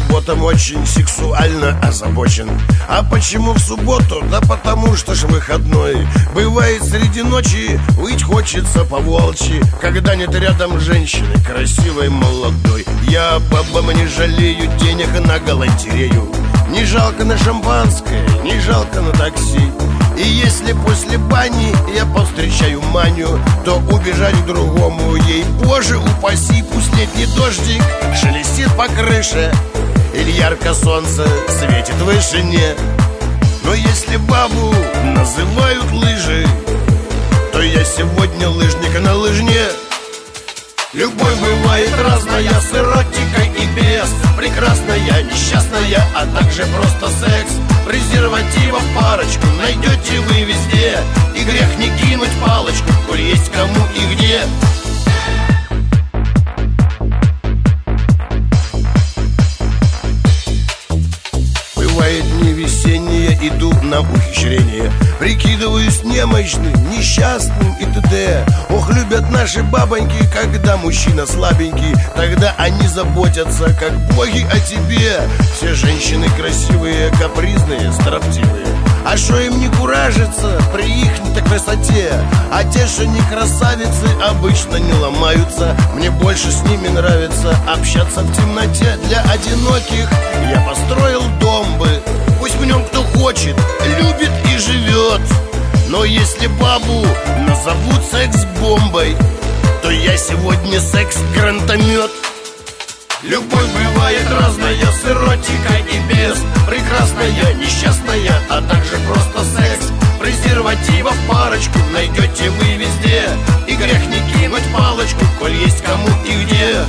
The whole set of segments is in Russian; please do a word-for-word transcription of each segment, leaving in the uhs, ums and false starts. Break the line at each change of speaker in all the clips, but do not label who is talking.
субботам очень сексуально озабочен. А почему в субботу? Да потому что ж выходной. Бывает среди ночи выть хочется по-волчьи, когда нет рядом женщины красивой, молодой. Я бабам не жалею денег на галантерею. Не жалко на шампанское, не жалко на такси. И если после бани я повстречаю Маню, то убежать к другому ей, боже упаси. Пусть летний дождик шелестит по крыше или ярко солнце светит в вышине. Но если бабу называют лыжи, то я сегодня лыжник на лыжне. Любовь бывает разная, с эротикой и без. Прекрасная, несчастная, а также просто секс. Презервативов парочку найдете вы везде. И грех не кинуть палочку, коль есть кому и где. Бывает дни весенние, иду на ухищрение, прикидываюсь немощным, несчастным и т.д. Ох, любят наши бабоньки, когда мужчина слабенький. Тогда они заботятся, как боги, о тебе. Все женщины красивые, капризные, строптивые. А шо им не куражится при их-то красоте? А те, что не красавицы, обычно не ломаются. Мне больше с ними нравится общаться в темноте. Для одиноких я построил дом бы. Пусть в нем кто хочет, любит и живет. Но если бабу назовут секс-бомбой, то я сегодня секс-гранатомет. Любовь бывает разная, с эротикой и без. Прекрасная, несчастная, а также просто секс. Презервативов парочку найдете вы везде. И грех не кинуть палочку, коль есть кому и где.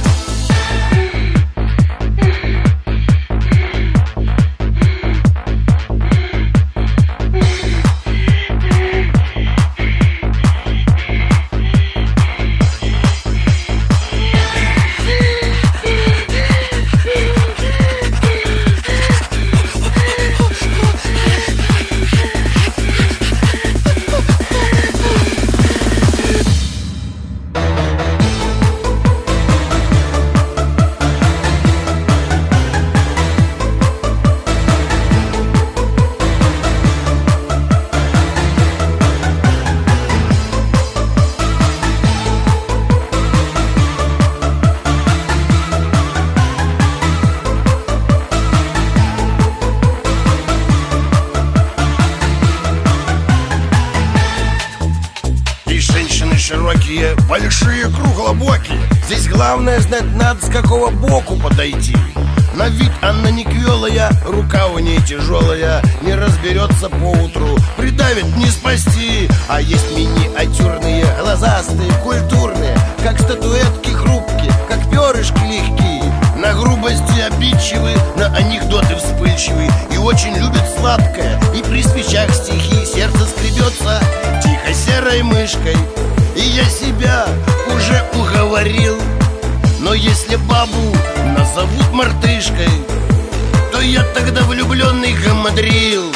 Широкие, большие, круглобокие. Здесь главное знать надо, с какого боку подойти. На вид она не квелая, рука у ней тяжелая. Не разберется поутру, придавит не спасти. А есть миниатюрные, глазастые, культурные, как статуэтки хрупкие, как перышки легкие. На грубости обидчивы, на анекдоты вспыльчивы. И очень любит сладкое, и при свечах стихи. Сердце скребется тихо серой мышкой. И я себя уже уговорил. Но если бабу назовут мартышкой, то я тогда влюбленный гамадрил.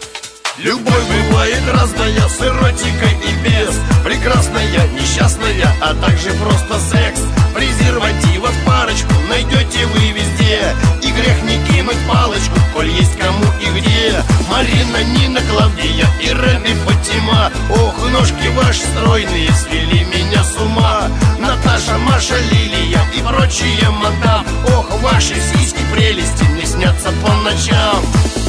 Любовь бывает разная, с эротикой и без. Прекрасная, несчастная, а также просто секс. Презервативов парочку найдете вы везде. И грех не кинуть палочку, коль есть кому и где. Марина, Нина, Клавдия, Ирена и Фатима. Ох, ножки ваши стройные свели меня с ума. Наташа, Маша, Лилия и прочие мадам. Ох, ваши сиськи прелести мне снятся по ночам.